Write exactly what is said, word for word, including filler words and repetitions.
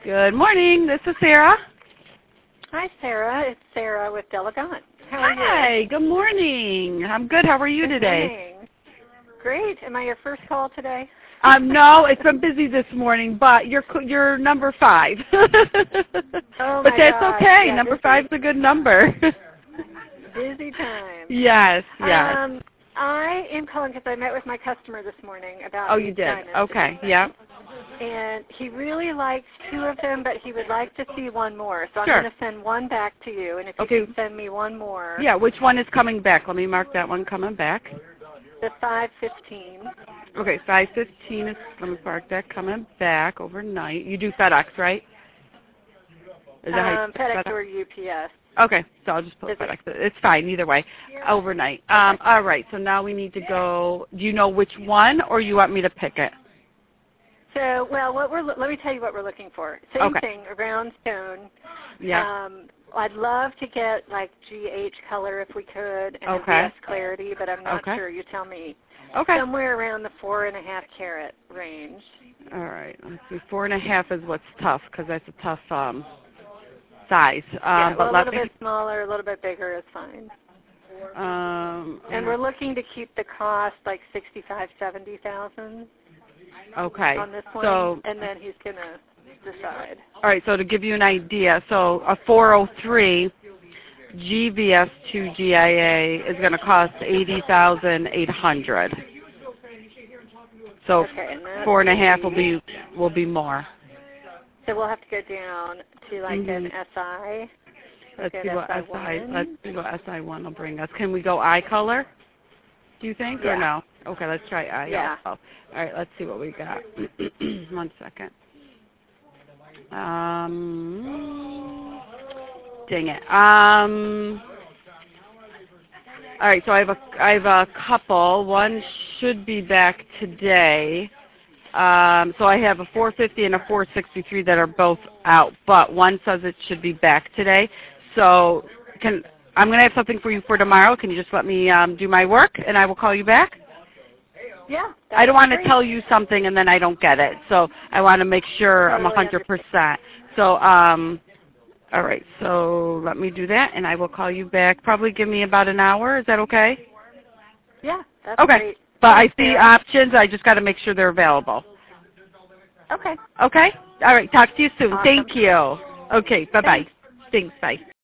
Good morning. This is Sarah. Hi, Sarah. It's Sarah with Delegant. How are Hi. you? Good morning. I'm good. How are you Good today? morning. Great. Am I your first call today? Um, no, it's been busy this morning, but you're you're number five. Oh but my that's gosh. okay. Yeah, number busy. five's a good number. Busy time. Yes. Yes. Um, I am calling because I met with my customer this morning about oh, these you did. diamonds. Okay. Yeah. And he really likes two of them, but he would like to see one more. So Sure. I'm going to send one back to you, and if you Okay. can send me one more. Yeah. Which one is coming back? Let me mark that one coming back. The five fifteen. Okay. five fifteen is. Let me mark that coming back overnight. You do FedEx, right? Is that how Um, you- FedEx FedEx or U P S. Okay, so I'll just put Is FedEx. It's fine either way. Overnight. Um, all right, so now we need to go. Do you know which one, or you want me to pick it? So, well, what we're let me tell you what we're looking for. Same Okay. thing, a round stone. Yeah. Um, I'd love to get like G H color if we could, and Okay. M B S clarity, but I'm not Okay. sure. You tell me. Okay. Somewhere around the four and a half carat range. All right. Let's see. Four and a half is what's tough because that's a tough um, size. Um, yeah, but well, a let little me. bit smaller, a little bit bigger is fine. Um, And we're looking to keep the cost like sixty-five, seventy thousand okay. on this one, So. and then he's gonna decide. All right. So to give you an idea, so a four oh three G V S two G I A is going to cost eighty thousand eight hundred. So Okay, and that's four and a half will the- be will be more. So we'll have to go down to like Mhm. an S I. Let's Look see at what S S I I one. let's see what S I one will bring us. Can we go eye color? Do you think Yeah. or no? Okay, let's try eye. Yeah. Also. All right, let's see what we got. One second. Um, dang it. Um. All right, so I have a I have a couple. One should be back today. Um, so I have a four fifty and a four sixty-three that are both out, but one says it should be back today. So can I'm going to have something for you for tomorrow. Can you just let me um, do my work, and I will call you back? Yeah. I don't want to great. tell you something and then I don't get it. So I want to make sure I'm Totally one hundred percent. So, um, all right, so let me do that, and I will call you back. Probably give me about an hour. Is that okay? Yeah, that's Okay. great. But Thanks, I see Sarah. options. I just got to make sure they're available. Okay. Okay? All right. Talk to you soon. Awesome. Thank you. Okay. Bye-bye. Thanks. Thanks. Bye.